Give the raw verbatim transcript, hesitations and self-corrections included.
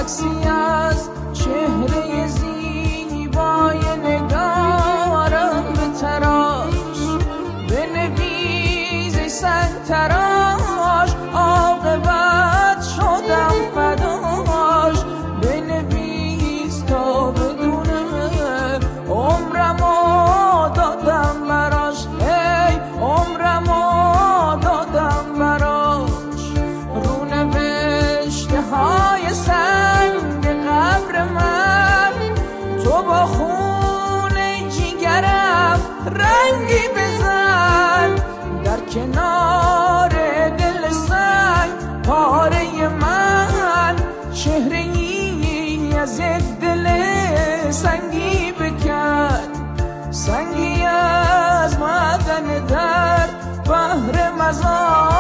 عکسی از چهره زیبای نگارم به تراش بنویز سنگ تراش عاقبت شدم فداش بنویس تا بدونه عمرمو دادم براش ای عمرمو دادم براش رو نوشته های سنگ قبر من تو با خون جیگرم رنگی بزن در کنار دل سنگ پاره من چهره ای از یک دل سنگی بکن سنگی از معدن در بحر مزار